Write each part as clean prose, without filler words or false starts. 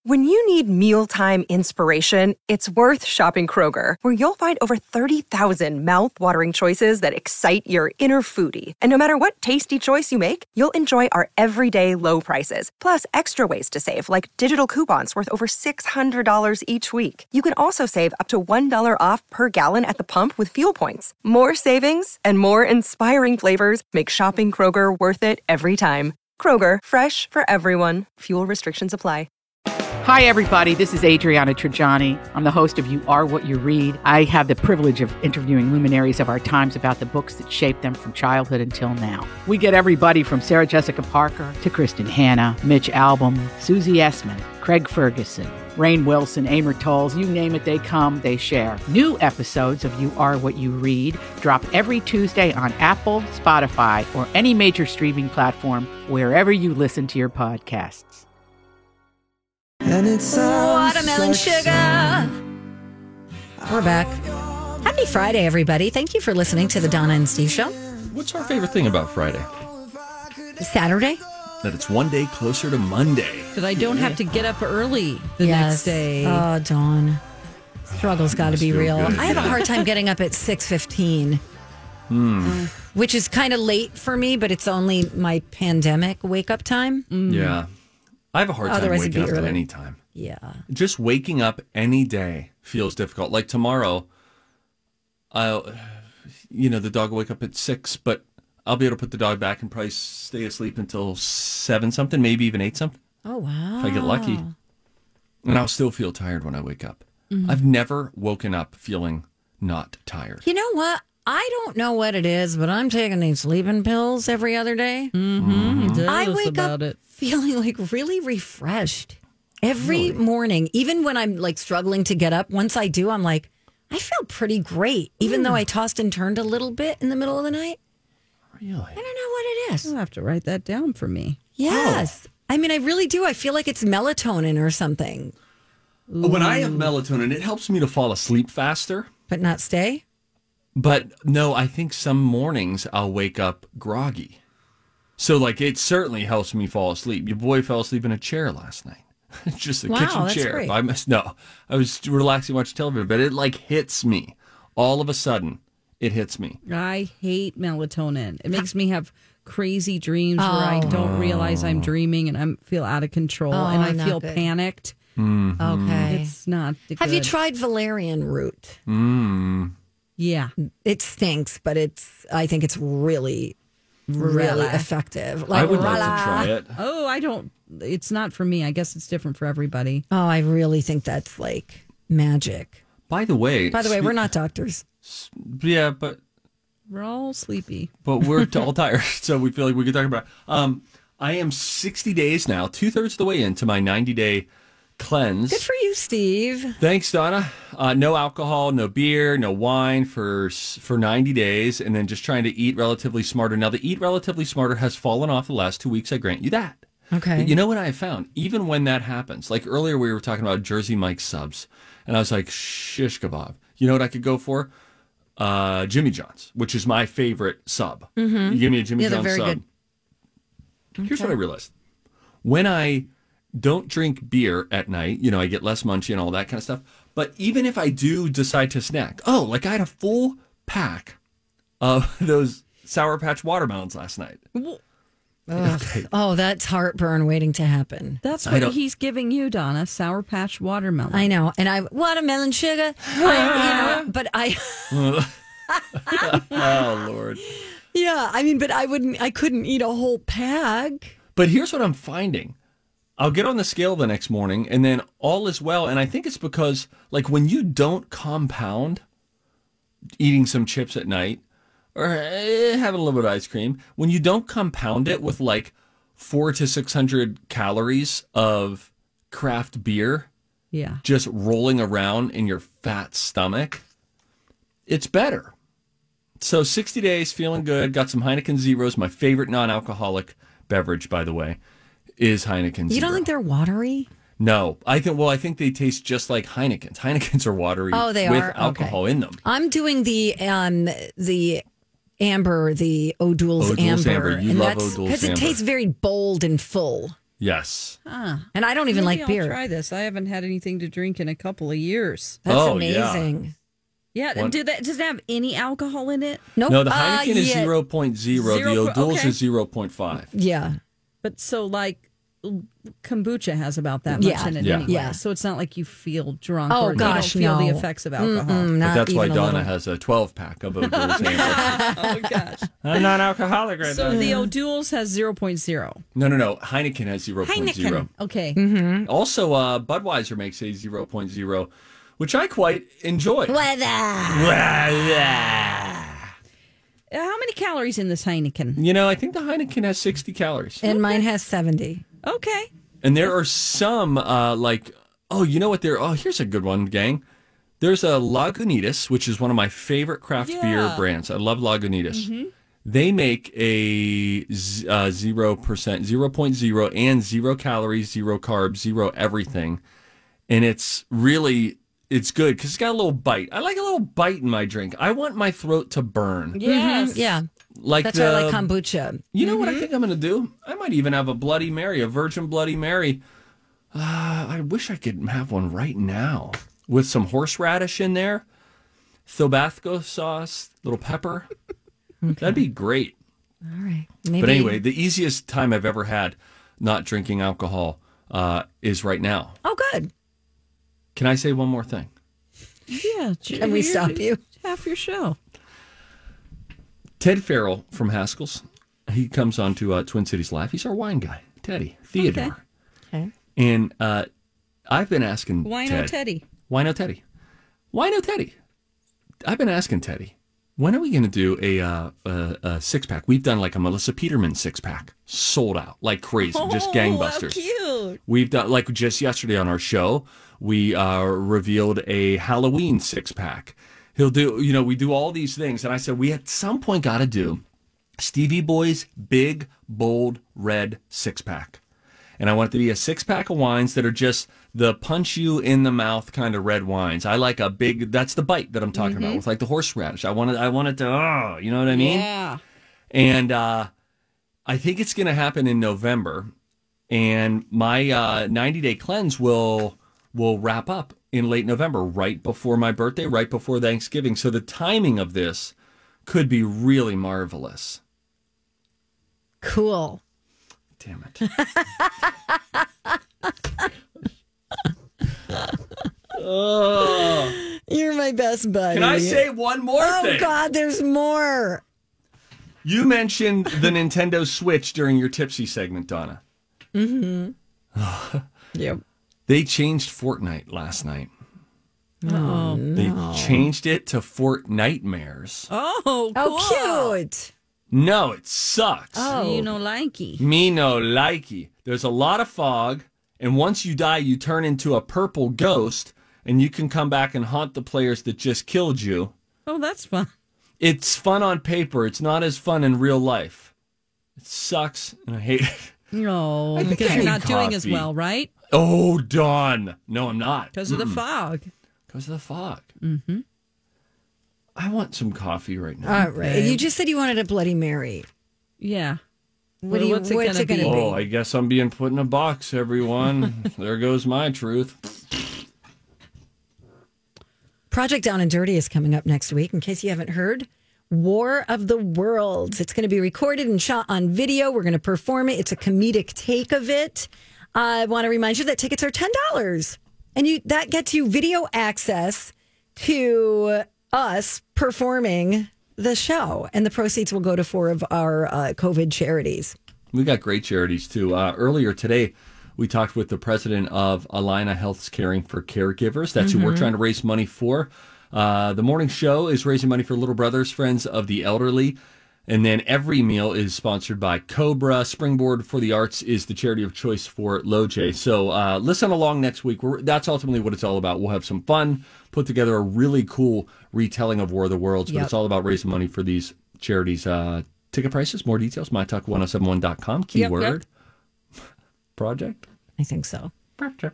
When you need mealtime inspiration, it's worth shopping Kroger, where you'll find over 30,000 mouth-watering choices that excite your inner foodie. And no matter what tasty choice you make, you'll enjoy our everyday low prices, plus extra ways to save, like digital coupons worth over $600 each week. You can also save up to $1 off per gallon at the pump with fuel points. More savings and more inspiring flavors make shopping Kroger worth it every time. Kroger, fresh for everyone. Fuel restrictions apply. Hi, everybody. This is Adriana Trajani. I'm the host of You Are What You Read. I have the privilege of interviewing luminaries of our times about the books that shaped them from childhood until now. We get everybody from Sarah Jessica Parker to Kristen Hanna, Mitch Albom, Susie Essman, Craig Ferguson, Rainn Wilson, Amor Tolls, you name it, they come, they share. New episodes of You Are What You Read drop every Tuesday on Apple, Spotify, or any major streaming platform wherever you listen to your podcasts. And it's Watermelon Sugar. We're back. Happy Friday, everybody. Thank you for listening to the Donna and Steve Show. What's our favorite thing about Friday? Saturday? That it's one day closer to Monday. That I don't have to get up early the next day. Oh, Dawn. Struggle's got to be real. good, I have a hard time getting up at 6:15, which is kind of late for me, but it's only my pandemic wake-up time. Yeah. I have a hard time Otherwise it'd waking be up at early. any time. Yeah. Just waking up any day feels difficult. Like tomorrow, the dog will wake up at 6, but I'll be able to put the dog back and probably stay asleep until 7 something, maybe even 8 something. Oh, wow. If I get lucky. And I'll still feel tired when I wake up. I've never woken up feeling not tired. You know what? I don't know what it is, but I'm taking these sleeping pills every other day. I wake up feeling like really refreshed every morning. Even when I'm like struggling to get up, once I do, I'm like, I feel pretty great, even though I tossed and turned a little bit in the middle of the night. Really? I don't know what it is. You'll have to write that down for me. Yes. I mean, I really do. I feel like it's melatonin or something. When I have melatonin, it helps me to fall asleep faster. But not stay? But no, I think some mornings I'll wake up groggy. So, like, it certainly helps me fall asleep. Your boy fell asleep in a chair last night. Just a kitchen that's chair. great. I was relaxing watching television, but it, like, hits me. All of a sudden, it hits me. I hate melatonin. It makes me have crazy dreams where I don't realize I'm dreaming and I feel out of control and I not feel good. panicked. Okay. It's not good. Have you tried valerian root? Yeah. It stinks, but I think it's really effective. I would like to try it. Oh, it's not for me. I guess it's different for everybody. Oh, I really think that's like magic. By the way, We're not doctors. Yeah, but We're all sleepy. we're all tired, so we feel like we could talk about it. I am 60 days now, 2/3 of the way into my 90-day cleanse. Good for you, Steve. Thanks, Donna. No alcohol, no beer, no wine for 90 days, and then just trying to eat relatively smarter. Now, the eat relatively smarter has fallen off the last 2 weeks. I grant you that. Okay. But you know what I have found? Even when that happens, like earlier we were talking about Jersey Mike's subs, and I was like, shish kebab. You know what I could go for? Jimmy John's, which is my favorite sub. You give me a Jimmy Yeah, they're John's very sub. good. Here's what I realized. When I don't drink beer at night, I get less munchy and all that kind of stuff. But even if I do decide to snack, like I had a full pack of those Sour Patch watermelons last night. Okay. Oh, that's heartburn waiting to happen. That's what he's giving you, Donna. Sour Patch watermelon. I know. And watermelon sugar. But I... Oh, Lord. Yeah, I mean, but I couldn't eat a whole pack. But here's what I'm finding. I'll get on the scale the next morning and then all is well. And I think it's because, like, when you don't compound eating some chips at night or having a little bit of ice cream, when you don't compound it with like 400 to 600 calories of craft beer, just rolling around in your fat stomach, it's better. So 60 days, feeling good. Got some Heineken Zeros, my favorite non-alcoholic beverage, by the way, is Heineken Zero. You don't think they're watery? No, I think they taste just like Heineken's. Heineken's are watery with alcohol in them. I'm doing the amber, the O'Doul's amber. You love O'Doul's because it tastes very bold and full. Yes. And I don't even Maybe like I'll beer. try this. I haven't had anything to drink in a couple of years. That's Oh, yeah. amazing. Yeah, What? does it have any alcohol in it? Nope. No, the Heineken is yeah. 0.0. The O'Doul's okay. is 0.5. Yeah. But so like kombucha has about that much Yeah. in it Yeah. anyway. Yeah. So it's not like you feel drunk Oh, or gosh, you don't feel no. the effects of alcohol. But Not that's why even a Donna little. has a 12-pack of O'Doul's Amber. Oh gosh. I'm not alcoholic right So the O'Doul's has 0.0. No. Heineken has 0.0. Okay. Mm-hmm. Also, Budweiser makes a 0.0, which I quite enjoy. How many calories in this Heineken? You know, I think the Heineken has 60 calories. And mine has 70. Okay. And there are some, you know what? Here's a good one, gang. There's a Lagunitas, which is one of my favorite craft beer brands. I love Lagunitas. Mm-hmm. They make a 0%, 0.0 and 0 calories, 0 carbs, 0 everything. And it's good because it's got a little bite. I like a little bite in my drink. I want my throat to burn. Yes. Yeah. Like That's why I like kombucha. You know what I think I'm going to do? I might even have a Bloody Mary, a Virgin Bloody Mary. I wish I could have one right now with some horseradish in there, Tabasco sauce, little pepper. Okay. That'd be great. All right. Maybe. But anyway, the easiest time I've ever had not drinking alcohol is right now. Oh, good. Can I say one more thing? Yeah. Can we stop you? Half your show. Ted Farrell from Haskell's, he comes on to Twin Cities Live. He's our wine guy, Theodore. Okay. And I've been asking Wino Teddy. Wino Teddy. I've been asking Teddy, when are we going to do a six-pack? We've done like a Melissa Peterman six-pack, sold out like crazy, just gangbusters. How cute. We've done, like just yesterday on our show, we revealed a Halloween six-pack. He'll do, we do all these things. And I said, we at some point got to do Stevie Boy's big, bold, red six-pack. And I want it to be a six-pack of wines that are just the punch you in the mouth kind of red wines. I like a big, that's the bite that I'm talking about with like the horseradish. I want it to, you know what I mean? Yeah. And I think it's going to happen in November. And my 90-day cleanse will wrap up in late November, right before my birthday, right before Thanksgiving. So the timing of this could be really marvelous. Cool. Damn it. Oh. You're my best buddy. Can I say one more thing? Oh, God, there's more. You mentioned the Nintendo Switch during your Tipsy segment, Donna. Mm-hmm. Yep. They changed Fortnite last night. Oh, They changed it to Fortnitemares. Oh, cool. Oh, cute. No, it sucks. Oh, you know, likey. Me no likey. There's a lot of fog, and once you die, you turn into a purple ghost, and you can come back and haunt the players that just killed you. Oh, that's fun. It's fun on paper. It's not as fun in real life. It sucks, and I hate it. No, I think because I you're need not doing as coffee. well, right? Oh, Dawn. No, I'm not. Because of the fog. Because of the fog. Mm-hmm. I want some coffee right now. All right. You just said you wanted a Bloody Mary. Yeah. What's it gonna gonna be? Oh, I guess I'm being put in a box, everyone. There goes my truth. Project Down and Dirty is coming up next week. In case you haven't heard, War of the Worlds. It's going to be recorded and shot on video. We're going to perform it. It's a comedic take of it. I want to remind you that tickets are $10, and that gets you video access to us performing the show, and the proceeds will go to 4 of our COVID charities. We got great charities, too. Earlier today, we talked with the president of Allina Health's Caring for Caregivers. That's who we're trying to raise money for. The morning show is raising money for Little Brothers, Friends of the Elderly. And then every meal is sponsored by Cobra. Springboard for the Arts is the charity of choice for LoJ. So listen along next week. That's ultimately what it's all about. We'll have some fun, put together a really cool retelling of War of the Worlds, but it's all about raising money for these charities. Ticket prices, more details, mytalk1071.com. Keyword. Yep. Project? I think so. Project. Yeah.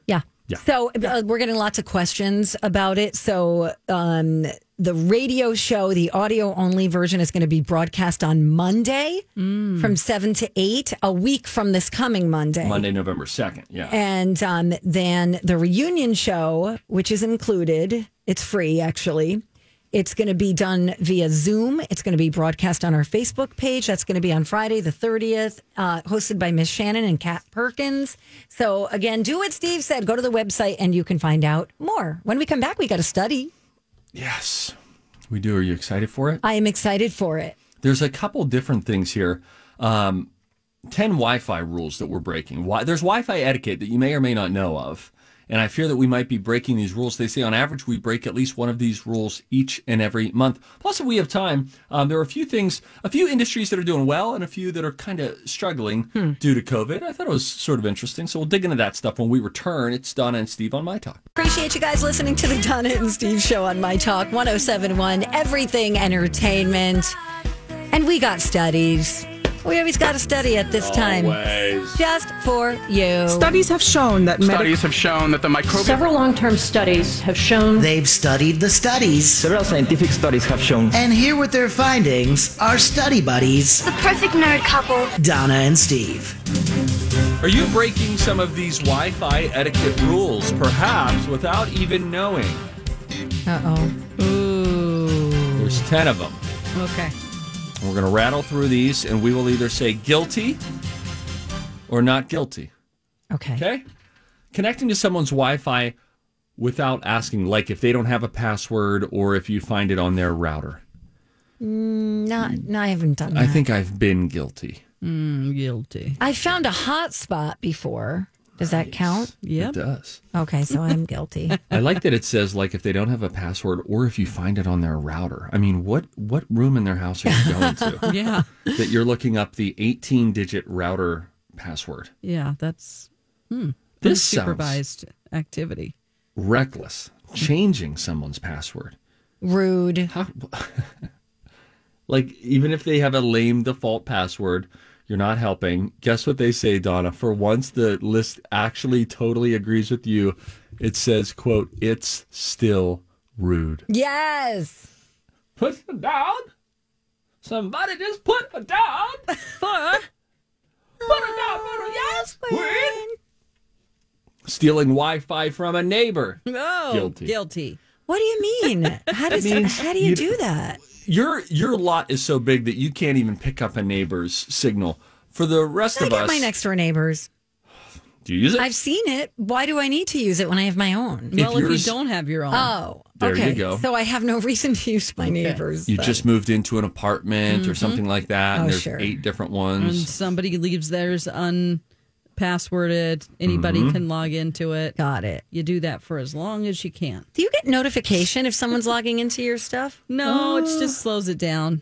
Yeah. So we're getting lots of questions about it. So the radio show, the audio only version, is going to be broadcast on Monday from 7 to 8, a week from this coming Monday. Monday, November 2nd. Yeah. And then the reunion show, which is included, it's free actually. It's going to be done via Zoom. It's going to be broadcast on our Facebook page. That's going to be on Friday, the 30th, hosted by Miss Shannon and Kat Perkins. So, again, do what Steve said. Go to the website and you can find out more. When we come back, we got a study. Yes, we do. Are you excited for it? I am excited for it. There's a couple different things here. 10 Wi-Fi rules that we're breaking. There's Wi-Fi etiquette that you may or may not know of. And I fear that we might be breaking these rules. They say on average we break at least one of these rules each and every month. Plus, if we have time, there are a few industries that are doing well and a few that are kind of struggling due to COVID. I thought it was sort of interesting. So we'll dig into that stuff when we return. It's Donna and Steve on My Talk. Appreciate you guys listening to the Donna and Steve show on My Talk 107.1, Everything Entertainment. And we got studies. We always got to study at this time. Always. Just for you. Studies have shown that the microbial... Several long-term studies have shown... They've studied the studies. Several scientific studies have shown... And here with their findings are study buddies... The perfect nerd couple. Donna and Steve. Are you breaking some of these Wi-Fi etiquette rules, perhaps without even knowing? Uh-oh. Ooh. There's 10 of them. Okay. We're going to rattle through these, and we will either say guilty or not guilty. Okay? Connecting to someone's Wi-Fi without asking, like if they don't have a password or if you find it on their router. No, I haven't done that. I think I've been guilty. Guilty. I found a hotspot before. Does that count? Yep. It does. Okay, so I'm guilty. I like that it says, like, if they don't have a password or if you find it on their router. I mean, what room in their house are you going to? Yeah. That you're looking up the 18-digit router password. Yeah, that's This supervised activity. Reckless. Changing someone's password. Rude. Like, even if they have a lame default password, you're not helping. Guess what they say, Donna? For once the list actually totally agrees with you, it says, quote, it's still rude. Yes. Put it down. Somebody just put it down. Put it down. Yes, queen. Stealing Wi-Fi from a neighbor. Oh, guilty. What do you mean? How do you do that? Your lot is so big that you can't even pick up a neighbor's signal. For the rest of us, I get my next door neighbors. Do you use it? I've seen it. Why do I need to use it when I have my own? Well, if you don't have your own. Oh, there okay. you go. So I have no reason to use my neighbors. You just moved into an apartment or something like that, and there's 8 different ones. And somebody leaves theirs unpassworded. Anybody can log into it. Got it. You do that for as long as you can. Do you get notification if someone's logging into your stuff? No, it just slows it down.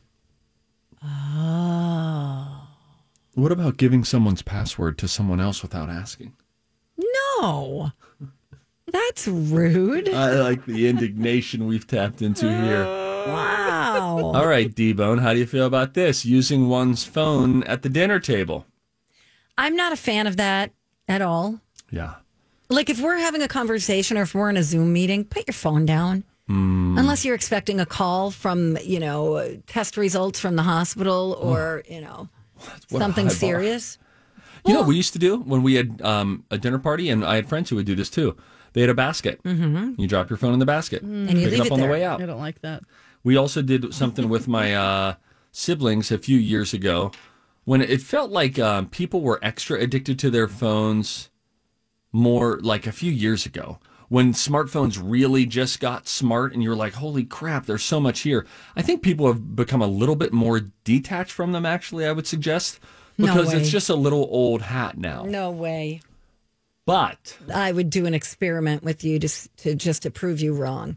Oh. What about giving someone's password to someone else without asking? No. That's rude. I like the indignation we've tapped into here. Wow. All right, D-Bone, how do you feel about this? Using one's phone at the dinner table. I'm not a fan of that at all. Yeah. Like if we're having a conversation or if we're in a Zoom meeting, put your phone down. Unless you're expecting a call from, test results from the hospital or, something serious. You know what we used to do when we had a dinner party, and I had friends who would do this too. They had a basket. Mm-hmm. You drop your phone in the basket. And you pick leave it up on the way out. I don't like that. We also did something with my siblings a few years ago when it felt like people were extra addicted to their phones more like a few years ago. When smartphones really just got smart and you're like, holy crap, there's so much here. I think people have become a little bit more detached from them, actually, I would suggest. Because it's just a little old hat now. No way. But I would do an experiment with you to prove you wrong.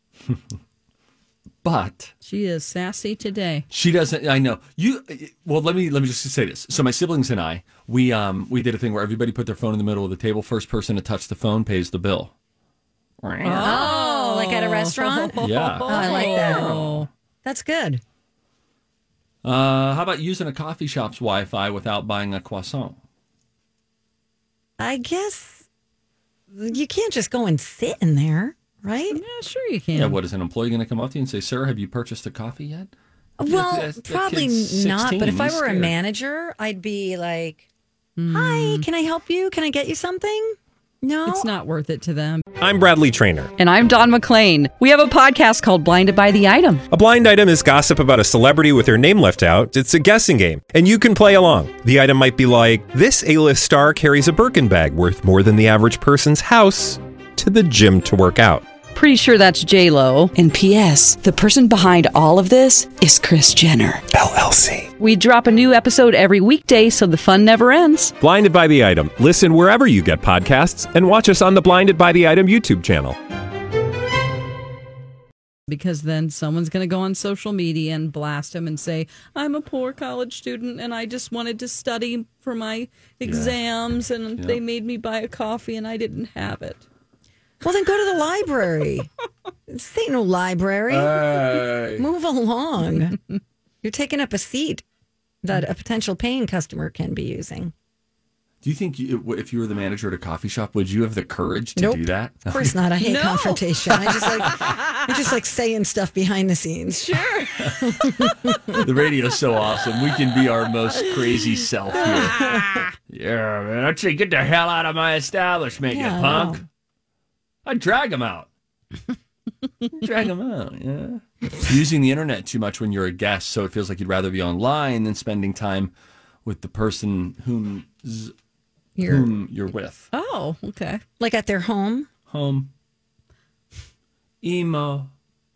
But she is sassy today. She doesn't. I know you. Well, let me just say this. So my siblings and I, we did a thing where everybody put their phone in the middle of the table. First person to touch the phone pays the bill. Oh, like at a restaurant? Yeah. Oh, I like that. That's good. How about using a coffee shop's Wi-Fi without buying a croissant? I guess you can't just go and sit in there, right? Yeah, sure you can. Yeah, what is an employee going to come up to you and say, "Sir, have you purchased a coffee yet?" Well, That probably kid's not. 16, But if I he's were a scared. manager, I'd be like, "Hi, can I help you? Can I get you something?" No, It's not worth it to them. I'm Bradley Trainer. And I'm Don McClain. We have a podcast called Blinded by the Item. A blind item is gossip about a celebrity with their name left out. It's a guessing game, and you can play along. The item might be like, this A-list star carries a Birkin bag worth more than the average person's house to the gym to work out. Pretty sure that's J-Lo. And P.S. the person behind all of this is Kris Jenner, LLC. We drop a new episode every weekday so the fun never ends. Blinded by the Item. Listen wherever you get podcasts and watch us on the Blinded by the Item YouTube channel. Because then someone's going to go on social media and blast him and say, I'm a poor college student and I just wanted to study for my exams and they made me buy a coffee and I didn't have it. well, then go to the library. This ain't no library. Move along. You're taking up a seat that a potential paying customer can be using. Do you think if you were the manager at a coffee shop, would you have the courage to do that? Of course not. I hate confrontation. I just like saying stuff behind the scenes. Sure. The radio's so awesome. We can be our most crazy self here. Yeah, man. I'd say, get the hell out of my establishment, you punk. I'd drag him out. Drag him out, yeah. Using the internet too much when you're a guest, so it feels like you'd rather be online than spending time with the person whom you're with. Oh, okay. Like at their home? Home. Emo.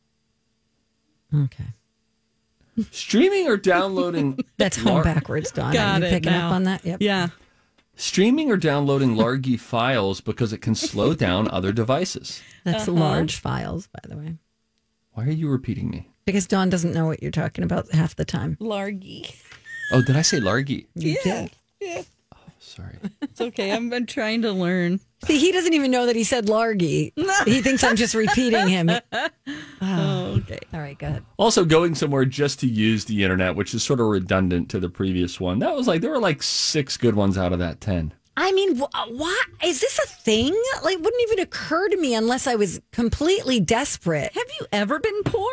Okay. Streaming or downloading. That's home backwards, Don. Got Are you it picking now. up on that? Yep. Yeah. Streaming or downloading largy files because it can slow down other devices. That's large files, by the way. Why are you repeating me? Because Dawn doesn't know what you're talking about half the time. Largy. Oh, did I say largy? Yeah. Oh, sorry. It's okay. I'm trying to learn. See, he doesn't even know that he said largy. He thinks I'm just repeating him. Oh, okay. All right, go ahead. Also, going somewhere just to use the internet, which is sort of redundant to the previous one. That was like, there were like 6 good ones out of that 10. I mean, why is this a thing? Like, wouldn't even occur to me unless I was completely desperate. Have you ever been poor?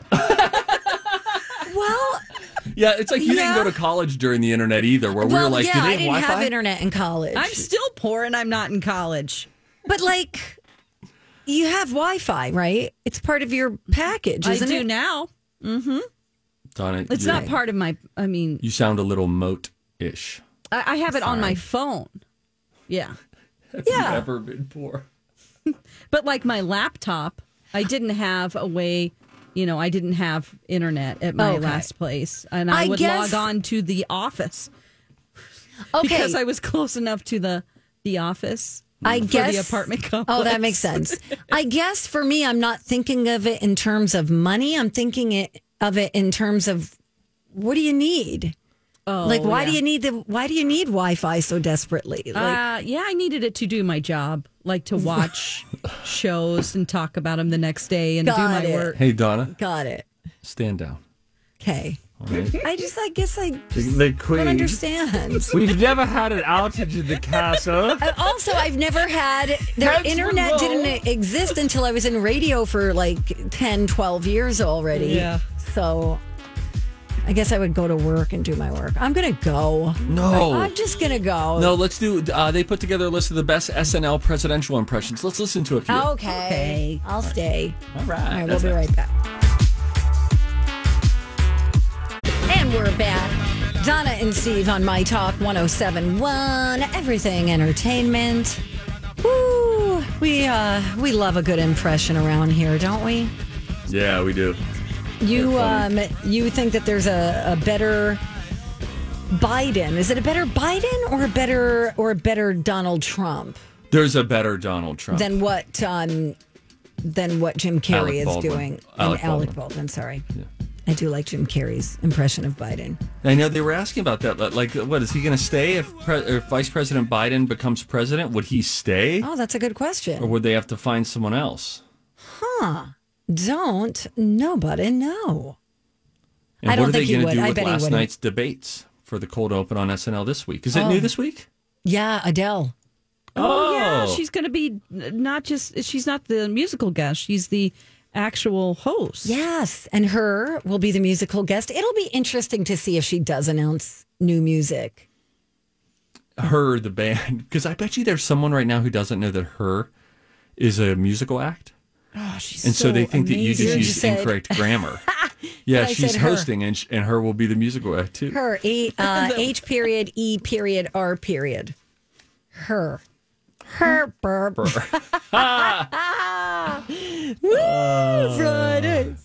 Well, Yeah, it's like you didn't go to college during the internet either, where we were like, do they I have didn't Wi-Fi? have internet in college. I'm still poor and I'm not in college. But like, you have Wi-Fi, right? It's part of your package, isn't I it? do now. Mm-hmm. Donna, It's not part of my, you sound a little moat-ish. I have it on my phone. Yeah. Have you ever been poor? But like my laptop, I didn't have a way, I didn't have internet at my last place. And I would log on to the office. Okay. Because I was close enough to the office. I guess the apartment complex. Oh, that makes sense. I guess for me, I'm not thinking of it in terms of money. I'm thinking of it in terms of what do you need? Oh, like why do you need Wi-Fi so desperately? Like, I needed it to do my job, like to watch shows and talk about them the next day and do my work. Hey, Donna. Got it. Stand down. Okay. Right. I guess I The queen. don't understand. We've never had an outage in the castle. Also, I've never had their internet didn't exist until I was in radio for like 10, 12 years already. Yeah. So I guess I would go to work and do my work. I'm going to go. No. I'm just going to go. No, let's do. They put together a list of the best SNL presidential impressions. Let's listen to a few. Okay. I'll stay. All right. All right, we'll be right back. And we're back. Donna and Steve on My Talk 107.1, Everything Entertainment. Woo! We love a good impression around here, don't we? Yeah, we do. You think that there's a better Biden? Is it a better Biden or a better Donald Trump? There's a better Donald Trump than what Jim Carrey is doing. Alec Baldwin. Sorry. Yeah. I do like Jim Carrey's impression of Biden. I know they were asking about that. Like, what is he going to stay if Vice President Biden becomes president? Would he stay? Oh, that's a good question. Or would they have to find someone else? Don't nobody know. And I don't think he would. What are they going to do I with bet he last wouldn't. night's debates for the cold open on SNL this week? Is it new this week? Yeah, Adele. Oh, yeah. She's going to be she's not the musical guest. She's the actual host. Yes. And her will be the musical guest. It'll be interesting to see if she does announce new music. Her, the band. Because I bet you there's someone right now who doesn't know that Her is a musical act. Oh, she's and so they think amazing. that you just used incorrect grammar. Yeah, she's hosting, and her will be the musical act, too. Her, H period, E period, R period. Her. Her burp. Woo! Friday.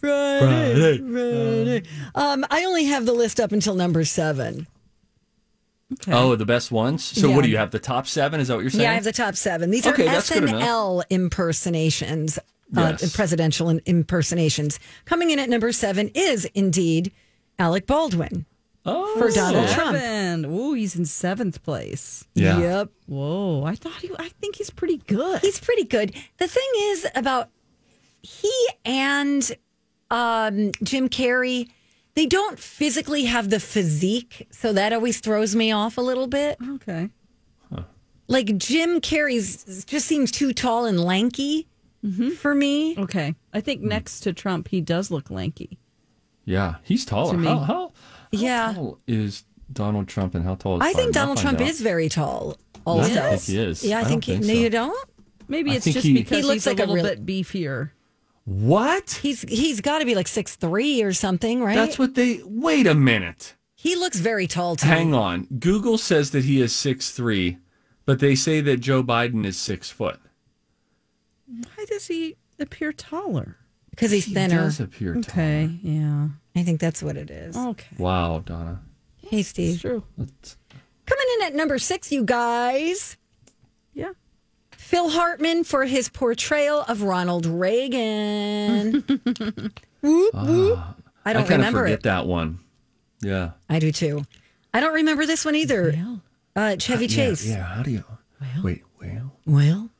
I only have the list up until number 7. Okay. Oh, the best ones? So what do you have, the top 7? Is that what you're saying? Yeah, I have the top 7. These are SNL impersonations, presidential impersonations. Coming in at number 7 is indeed Alec Baldwin. For Donald Trump. Ooh, he's in 7th place. Yeah. Yep. Whoa, I think he's pretty good. He's pretty good. The thing is about he and Jim Carrey, they don't physically have the physique, so that always throws me off a little bit. Okay. Huh. Like Jim Carrey's just seems too tall and lanky for me. Okay. I think next to Trump, he does look lanky. Yeah, he's taller. How tall is Donald Trump, and how tall is Biden? I think Donald Trump is very tall. Also, I think he is. Yeah, I think so. No, you don't. Maybe it's just because he looks like a little bit beefier. What? He's got to be like 6'3" or something, right? That's what they. Wait a minute. He looks very tall to me. Hang on. Google says that he is 6'3", but they say that Joe Biden is 6 foot. Why does he appear taller? Because he's thinner. He does appear taller. Okay, yeah. I think that's what it is. Okay. Wow, Donna. Hey, Steve. It's true. Coming in at number 6, you guys. Yeah. Phil Hartman for his portrayal of Ronald Reagan. Whoop, whoop. I don't remember forget it. that one. Yeah. I do too. I don't remember this one either. Chevy Chase. Yeah, how do you... Wait, well... Well?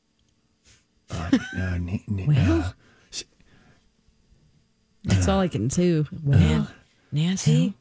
That's all I can do. Well, Nancy?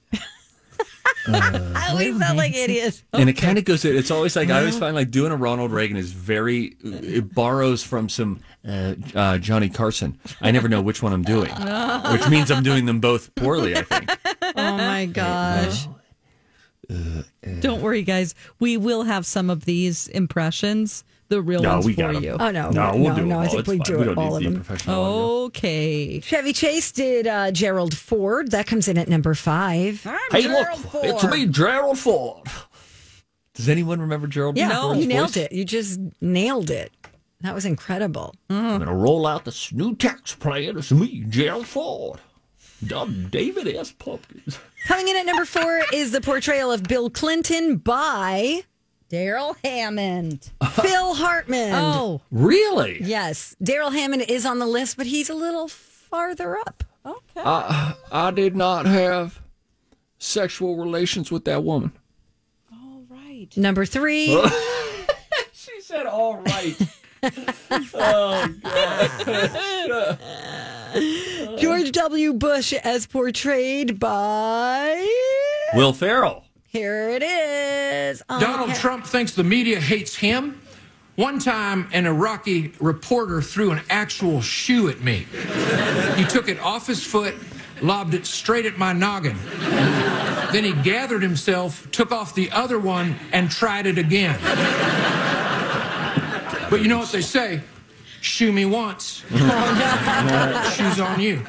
We sound like idiots. And it kind of goes, it's always like, I always find like doing a Ronald Reagan is very, it borrows from some Johnny Carson. I never know which one I'm doing, which means I'm doing them both poorly, I think. Oh my gosh. Don't worry, guys. We will have some of these impressions, the real ones for you. Oh, no. We'll do them all. I think we do all of them. Okay. Chevy Chase did Gerald Ford. That comes in at number 5. Hey, Gerald Ford. It's me, Gerald Ford. Does anyone remember Gerald Ford? Yeah, you nailed it. You just nailed it. That was incredible. I'm going to roll out this new tax plan. It's me, Gerald Ford. David S. Pumpkins. Coming in at number 4 is the portrayal of Bill Clinton by Daryl Hammond. Phil Hartman. Oh, really? Yes. Daryl Hammond is on the list, but he's a little farther up. Okay. I did not have sexual relations with that woman. All right. Number 3. She said, all right. Oh, God. George W. Bush as portrayed by Will Ferrell. Here it is. Donald Trump thinks the media hates him. One time, an Iraqi reporter threw an actual shoe at me. He took it off his foot, lobbed it straight at my noggin. Then he gathered himself, took off the other one, and tried it again. But you know what they say? Shoe me once. Shoes on you.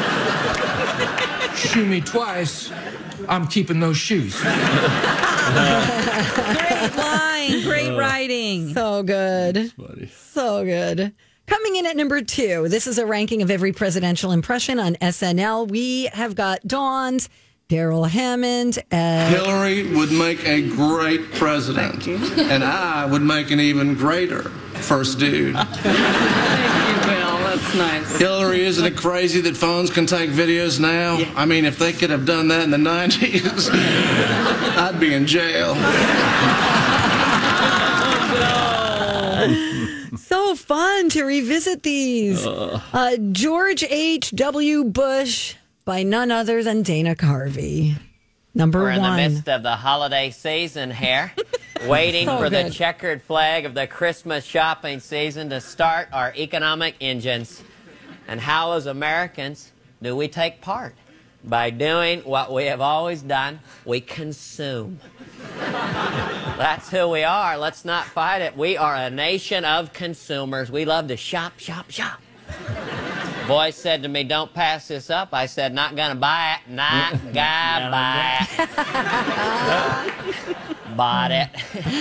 Shoe me twice. I'm keeping those shoes. Great line. Great writing. So good. So good. Coming in at number 2, this is a ranking of every presidential impression on SNL. We have got Dawn's Daryl Hammond. Hillary would make a great president. And I would make an even greater first dude. Thank you, Bill. That's nice. Hillary, isn't it crazy that phones can take videos now? Yeah. I mean, if they could have done that in the 90s, I'd be in jail. So fun to revisit these. George H.W. Bush by none other than Dana Carvey. Number We're in the one. midst of the holiday season here, waiting So for the good. checkered flag of the Christmas shopping season to start our economic engines. And how, as Americans, do we take part? By doing what we have always done, we consume. That's who we are. Let's not fight it. We are a nation of consumers. We love to shop, shop, shop. Boy said to me, don't pass this up. I said, not gonna buy it. Not gonna buy it. Bought it.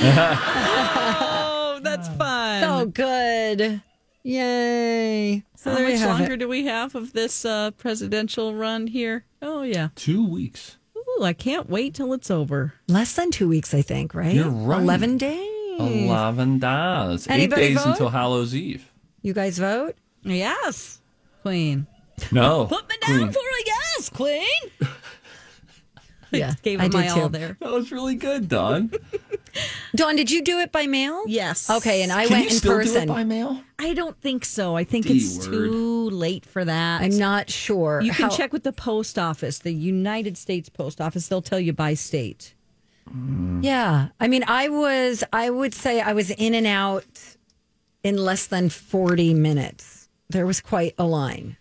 Oh, that's fun. So good. Yay. So How there you much have longer it. do we have of this presidential run here? Oh, yeah. 2 weeks. Ooh, I can't wait till it's over. Less than 2 weeks, I think, right? You're right. 11 days. 11 days. 8 Anybody days vote? until Hallows Eve. You guys vote? Yes, Queen. No. Put me down for a yes, Queen. Yeah, Gave I it my did all too. there. That was really good, Dawn. Dawn, did you do it by mail? Yes. Okay, and I Can went you in still person. do it by mail? I don't think so. I think D it's word. too late for that. I'm not sure. You can How- check with the post office, the United States Post Office. They'll tell you by state. Yeah. I mean, I would say I was in and out in less than 40 minutes. There was quite a line.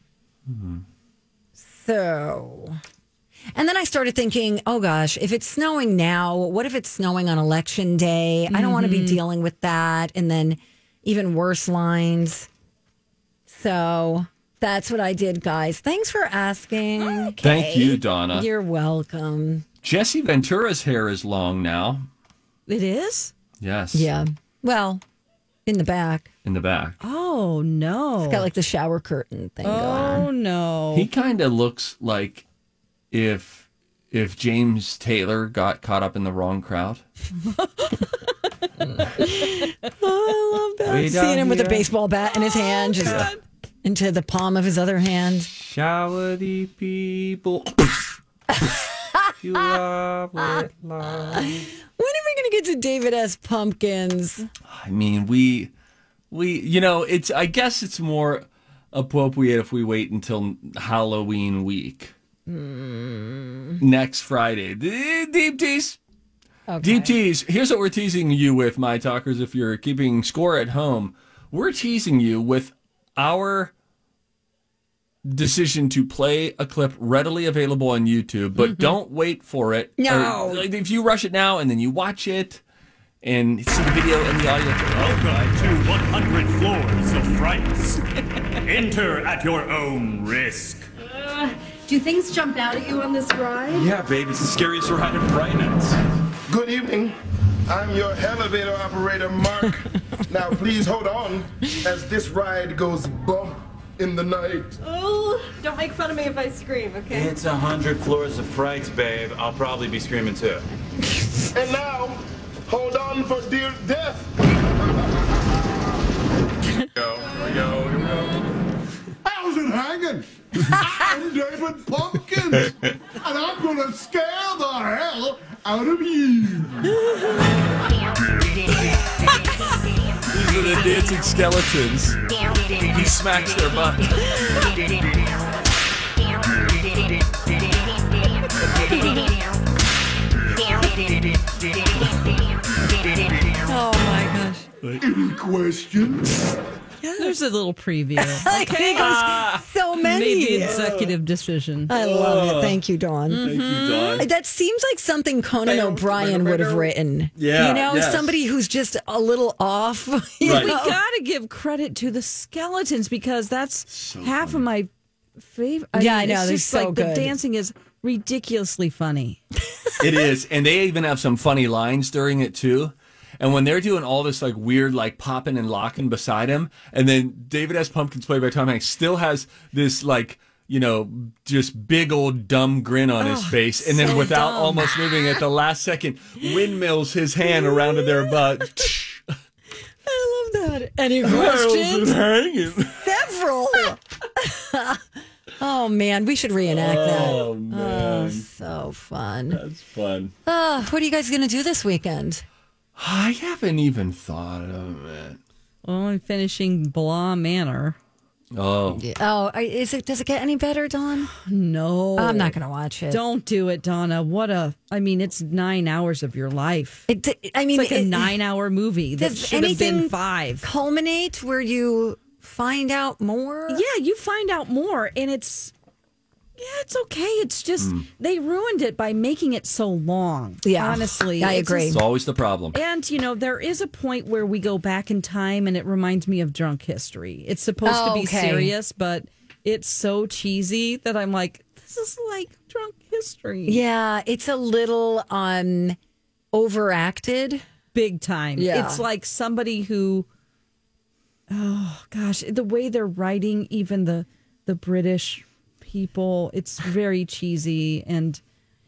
So, and then I started thinking, oh gosh, if it's snowing now, what if it's snowing on election day? I don't want to be dealing with that. And then even worse lines. So that's what I did, guys. Thanks for asking. Thank you, Donna. You're welcome. Jesse Ventura's hair is long now. It is? Yes. Yeah. Well, in the back. In the back. Oh, no. It's got like the shower curtain thing going on. Oh, no. He kind of looks like if James Taylor got caught up in the wrong crowd. I love that. Seeing him with a baseball bat in his hand, just into the palm of his other hand. Shower the people. You love it, love. When are we going to get to David S. Pumpkins? I mean, we it's, I guess it's more appropriate if we wait until Halloween week. Next Friday. Deep tease. Okay. Deep tease. Here's what we're teasing you with, my talkers, if you're keeping score at home. We're teasing you with our decision to play a clip readily available on YouTube, but don't wait for it. No. Or, if you rush it now and then you watch it and see the video and the audio. Welcome to 100 Floors of Frights. Enter at your own risk. Do things jump out at you on this ride? Yeah, babe, it's the scariest ride in Brightlands. Good evening. I'm your elevator operator, Mark. Now, please hold on as this ride goes bump in the night. Oh, don't make fun of me if I scream, okay? It's 100 Floors of Frights, babe. I'll probably be screaming too. And now, hold on for dear death. Here we go. How's it hanging? I'm David Pumpkins, and I'm gonna scare the hell out of you. These are the dancing skeletons. He smacks their butt. Oh my gosh. Any questions? There's a little preview. Okay. So many. Made the executive decision. I love it. Thank you, Dawn. Thank you, Dawn. That seems like something Conan O'Brien would have written. Yeah, You know, yes. somebody who's just a little off. you Right. We know? got to give credit to the skeletons because that's half of my favorite. Yeah, I know, It's they're just so like good. the dancing is ridiculously funny. It is. And they even have some funny lines during it, too. And when they're doing all this like weird like popping and locking beside him, and then David S. Pumpkins, played by Tom Hanks, still has this like, just big old dumb grin on his face. And then so without dumb. almost moving at the last second, windmills his hand around to their butt. I love that. Any How's it questions? hanging? Several. Oh, man. We should reenact that. Oh, man. So fun. That's fun. What are you guys going to do this weekend? I haven't even thought of it. Well, I'm finishing Blah Manor. Oh. Oh, does it get any better, Dawn? No. I'm not going to watch it. Don't do it, Donna. It's 9 hours of your life. It's like a 9-hour movie that should have been 5. Culminate where you find out more? Yeah, you find out more, and it's okay. It's just they ruined it by making it so long. Yeah, honestly, I agree. It's always the problem. And there is a point where we go back in time, and it reminds me of Drunk History. It's supposed to be serious, but it's so cheesy that I'm like, this is like Drunk History. Yeah, it's a little overacted, big time. Yeah, it's like somebody who, oh gosh, the way they're writing, even the British people, it's very cheesy and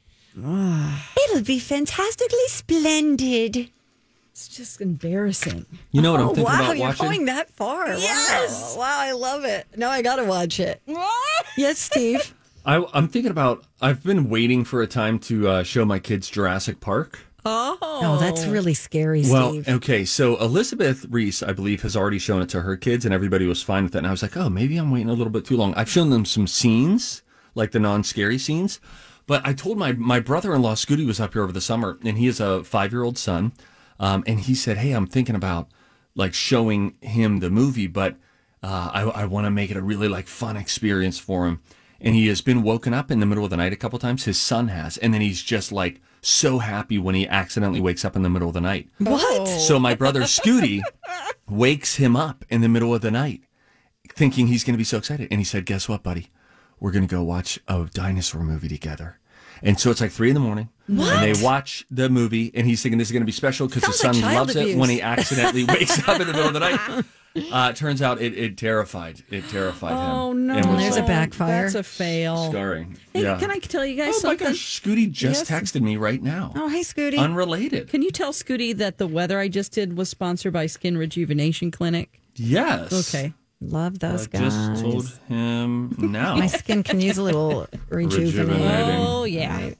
it'll be fantastically splendid. It's just embarrassing. You know what I'm thinking about you're watching? going that far. Yes. Wow, I love it. Now I gotta watch it. Yes, Steve. I'm thinking about, I've been waiting for a time to show my kids Jurassic Park. Oh, that's really scary, Steve. Well, okay, so Elizabeth Reese, I believe, has already shown it to her kids, and everybody was fine with it. And I was like, oh, maybe I'm waiting a little bit too long. I've shown them some scenes, like the non-scary scenes. But I told my brother-in-law, Scooty, was up here over the summer, and he has a 5-year-old son. And he said, hey, I'm thinking about, like, showing him the movie, but I want to make it a really, like, fun experience for him. And he has been woken up in the middle of the night a couple times. His son has. And then he's just, like, so happy when he accidentally wakes up in the middle of the night. What? So my brother Scooty wakes him up in the middle of the night thinking he's going to be so excited. And he said, guess what, buddy? We're going to go watch a dinosaur movie together. And so it's like 3 a.m. What? And they watch the movie, and he's thinking this is going to be special because his son loves it when he accidentally wakes up in the middle of the night. It turns out it terrified him. Oh, no. And was There's a backfire. That's a fail. Scarring. Hey, Yeah. can I tell you guys Oh my something? gosh, Scooty just texted me right now. Oh, hey, Scooty. Unrelated. Can you tell Scooty that the weather I just did was sponsored by Skin Rejuvenation Clinic? Yes. Okay. Love those I guys. just told him now. My skin can use a little rejuvenating. Oh, yeah. Right.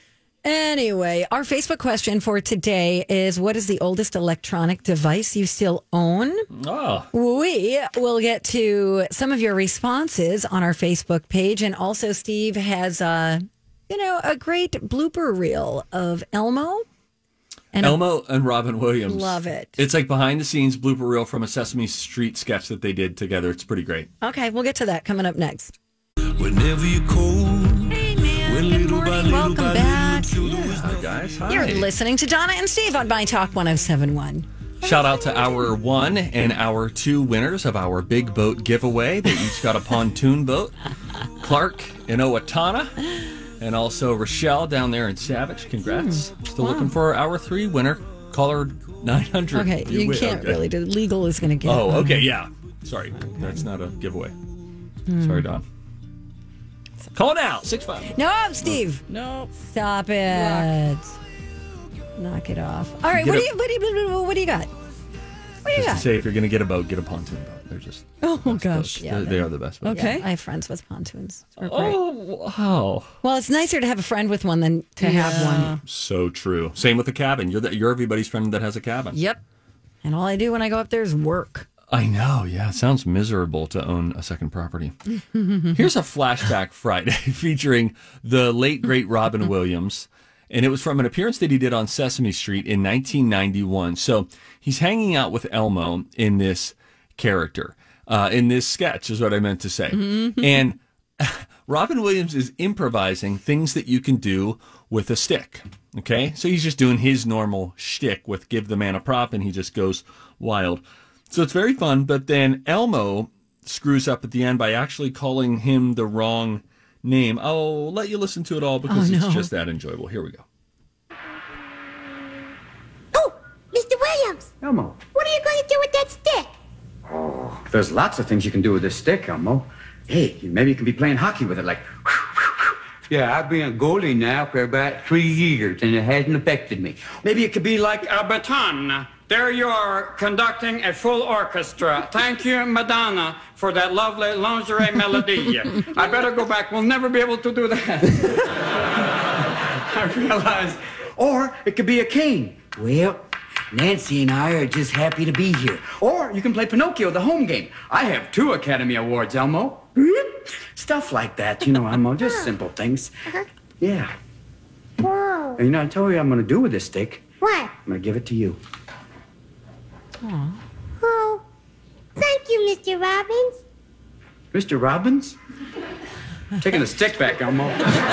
Anyway, our Facebook question for today is, what is the oldest electronic device you still own? Oh. We will get to some of your responses on our Facebook page. And also, Steve has, a great blooper reel of Elmo. Elmo and Robin Williams. Love it. It's like behind the scenes blooper reel from a Sesame Street sketch that they did together. It's pretty great. Okay, we'll get to that coming up next. Whenever you're cold. Hey, man. Good morning. Welcome back. Hi, guys. Hi. You're listening to Donna and Steve on My Talk 1071. Shout out to our 1 and our 2 winners of our big boat giveaway. They each got a pontoon boat. Clark in Owatonna, and also Rochelle down there in Savage. Congrats. Still looking for our 3 winner. Caller 900. Okay, you can't really do legal is going to get. Oh, okay, yeah. Sorry, that's not a giveaway. Sorry, Don. Call now, 6-5. No, Steve. No. Stop it. Knock it off. All right, what do you got? What do you got? Say if you're going to get a boat, get a pontoon boat. They're just gosh. Yeah, they are the best boats. Okay. Yeah, I have friends with pontoons. They're great. Oh, wow. Well, it's nicer to have a friend with one than to have one. So true. Same with the cabin. You're everybody's friend that has a cabin. Yep. And all I do when I go up there is work. I know, yeah. It sounds miserable to own a second property. Here's a Flashback Friday featuring the late, great Robin Williams. And it was from an appearance that he did on Sesame Street in 1991. So he's hanging out with Elmo in this character, in this sketch is what I meant to say. And Robin Williams is improvising things that you can do with a stick. Okay? So he's just doing his normal shtick with give the man a prop, and he just goes wild. So it's very fun, but then Elmo screws up at the end by actually calling him the wrong name. I'll let you listen to it all because it's just that enjoyable. Here we go. Oh, Mr. Williams. Elmo. What are you going to do with that stick? Oh, there's lots of things you can do with this stick, Elmo. Hey, maybe you can be playing hockey with it, like... Yeah, I've been a goalie now for about 3 years, and it hasn't affected me. Maybe it could be like... A baton. There you are, conducting a full orchestra. Thank you, Madonna, for that lovely lingerie melody. I better go back. We'll never be able to do that. I realized. Or it could be a cane. Well, Nancy and I are just happy to be here. Or you can play Pinocchio, the home game. I have 2 Academy Awards, Elmo. Stuff like that, Elmo. Just simple things. Yeah. Whoa. And I told you what I'm going to do with this stick. What? I'm going to give it to you. Oh. Oh. Thank you, Mr. Robbins. Mr. Robbins? Taking the stick back, Elmo.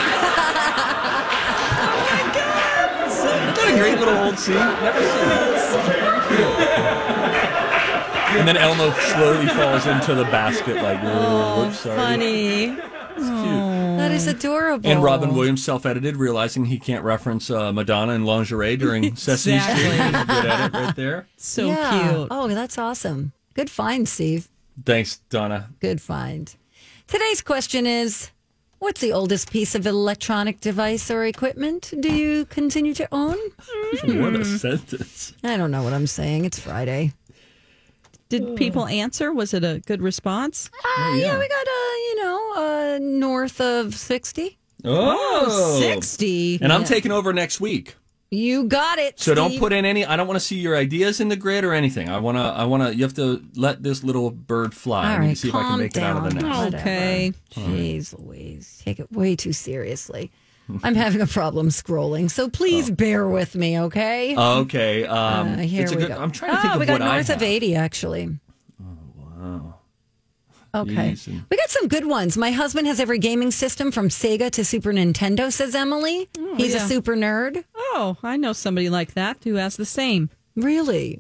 Isn't that a great little old scene? Never seen it. And then Elmo slowly falls into the basket like, whoops, sorry. Funny. It's cute. That is adorable. And Robin Williams self-edited, realizing he can't reference Madonna in lingerie during Sesame Street. Good at it right there. So Yeah. cute. Oh, that's awesome. Good find, Steve. Thanks, Donna. Good find. Today's question is, what's the oldest piece of electronic device or equipment do you continue to own? What a sentence. I don't know what I'm saying. It's Friday. Did people answer? Was it a good response? Yeah, we got, north of 60. Oh, 60. And I'm Yeah. taking over next week. You got it, So don't Steve. put in any. I don't want to see your ideas in the grid or anything. I want to. You have to let this little bird fly. All I need to right, see if I can calm make it out of the down. nest. Okay. Jeez Louise. Take it way too seriously. I'm having a problem scrolling, so please bear with me, okay? Okay. Here it's a we good. go. I'm trying to think we of got what I north have. of 80, actually. Wow. Okay. Jeez. We got some good ones. My husband has every gaming system from Sega to Super Nintendo, says Emily. He's a yeah. super nerd. Oh, I know somebody like that who has the same. Really?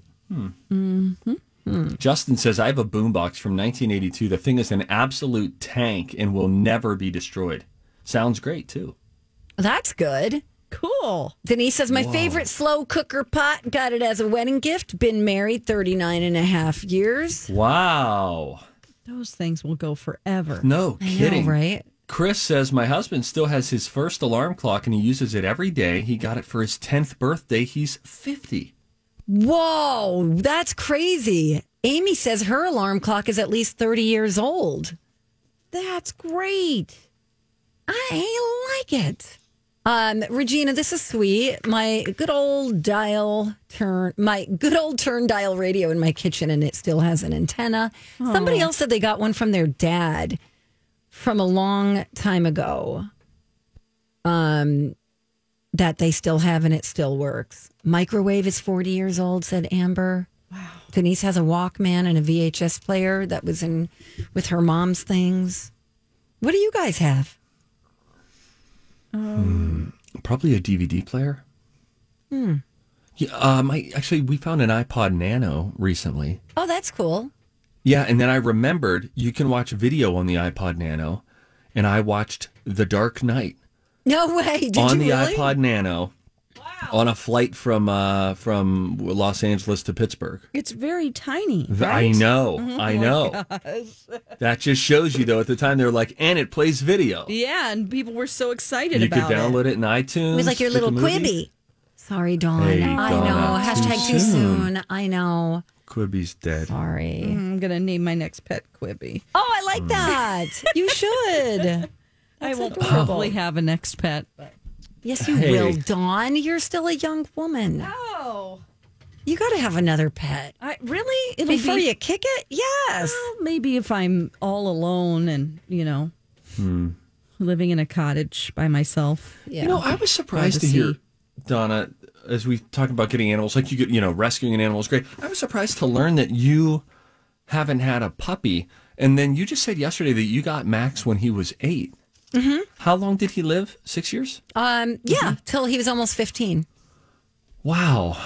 Justin says, I have a boombox from 1982. The thing is an absolute tank and will never be destroyed. Sounds great, too. That's good. Cool. Denise says, my favorite slow cooker pot. Got it as a wedding gift. Been married 39 and a half years. Wow. Those things will go forever. No I kidding. know, right? Chris says, my husband still has his first alarm clock and he uses it every day. He got it for his 10th birthday. He's 50. Whoa, that's crazy. Amy says her alarm clock is at least 30 years old. That's great. I like it. Regina, this is sweet. My good old turn dial radio in my kitchen, and it still has an antenna. Aww. Somebody else said they got one from their dad from a long time ago. That they still have, and it still works. Microwave is 40 years old, said Amber. Wow. Denise has a Walkman and a VHS player that was in with her mom's things. What do you guys have? Probably a DVD player. Yeah, actually, we found an iPod Nano recently. Oh, that's cool. Yeah, and then I remembered you can watch video on the iPod Nano, and I watched The Dark Knight. No way! Did on you the really? iPod Nano. On a flight from Los Angeles to Pittsburgh. It's very tiny. I know. Oh I know. That just shows you, though, at the time they were like, and it plays video. Yeah, and people were so excited You about could download it in iTunes. It was like your stick a little movie. Quibi. Sorry, Dawn. Hey, I Donna, know. Hashtag too soon. I know. Quibi's dead. Sorry. I'm going to name my next pet Quibi. Oh, I like that. You should. I will adorable. probably have a next pet. But... Yes, you Hey. will, Dawn. You're still a young woman. Oh. You got to have another pet. Really? It'll Before be... you kick it? Yes. Well, maybe if I'm all alone and, living in a cottage by myself. Yeah. You know, I was surprised to Privacy. hear, Donna, as we talk about getting animals, like you get, rescuing an animal is great. I was surprised to learn that you haven't had a puppy. And then you just said yesterday that you got Max when he was 8. Mm-hmm. How long did he live? 6 years? Yeah, till he was almost 15. Wow.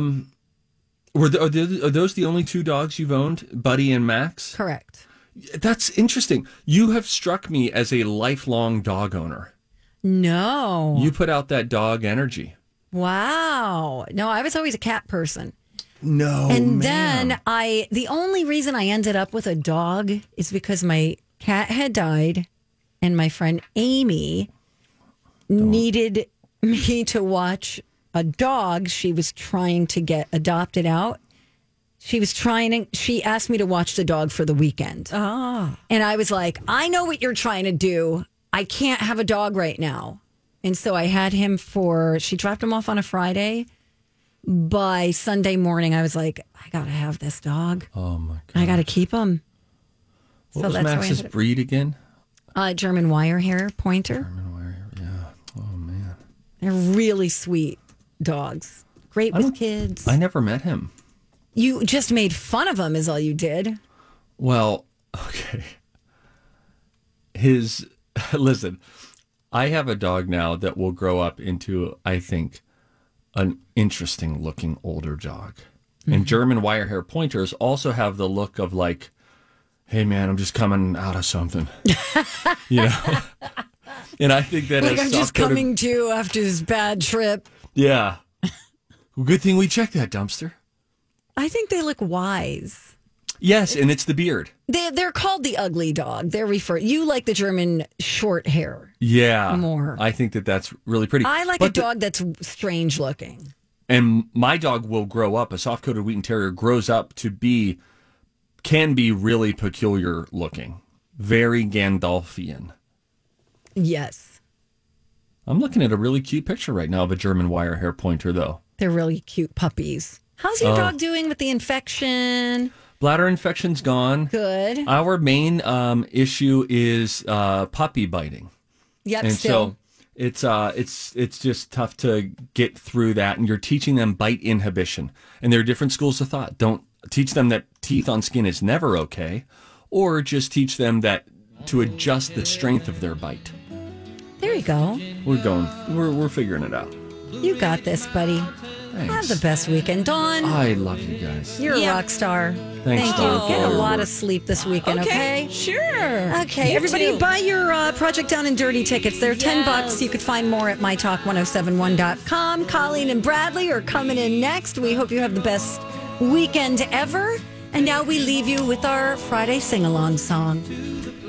Are those the only 2 dogs you've owned, Buddy and Max? Correct. That's interesting. You have struck me as a lifelong dog owner. No. You put out that dog energy. Wow. No, I was always a cat person. No, And ma'am. then the only reason I ended up with a dog is because my cat had died and my friend Amy needed me to watch a dog she was trying to get adopted out. She asked me to watch the dog for the weekend. Ah. And I was like, I know what you're trying to do. I can't have a dog right now. And so I had him she dropped him off on a Friday. by Sunday morning, I was like, I got to have this dog. Oh, my God. I got to keep him. What was Max's breed again? German wire hair pointer. German wire hair, yeah. Oh, man. They're really sweet dogs. Great with kids. I never met him. You just made fun of him is all you did. Well, okay. Listen, I have a dog now that will grow up into, I think, an interesting looking older dog. Mm-hmm. And German wire hair pointers also have the look of like, hey man, I'm just coming out of something. You know? And I think that like I'm just coming to after this bad trip. Yeah. Well, good thing we checked that dumpster. I think they look wise. Yes, and it's the beard. They're called the ugly dog. You like the German short hair. Yeah. More. I think that's really pretty. I like a dog that's strange looking. And my dog will grow up, a soft-coated Wheaten Terrier grows up to can be really peculiar looking. Very Gandalfian. Yes. I'm looking at a really cute picture right now of a German wire hair pointer, though. They're really cute puppies. How's your dog doing with the infection? Bladder infection's gone. Good. Our main issue is puppy biting. Yep, and still. So it's just tough to get through that. And you're teaching them bite inhibition. And there are different schools of thought. Don't teach them that teeth on skin is never okay, or just teach them that to adjust the strength of their bite. There you go. We're figuring it out. You got this, buddy. Thanks. Have the best weekend, Dawn. I love you guys. You're a rock star. Thanks, Thank you. Get a lot of sleep this weekend, okay? Sure. Okay, You everybody too. buy your Project Down and Dirty tickets. They're $10. You could find more at mytalk1071.com. Colleen and Bradley are coming in next. We hope you have the best weekend ever. And now we leave you with our Friday sing-along song.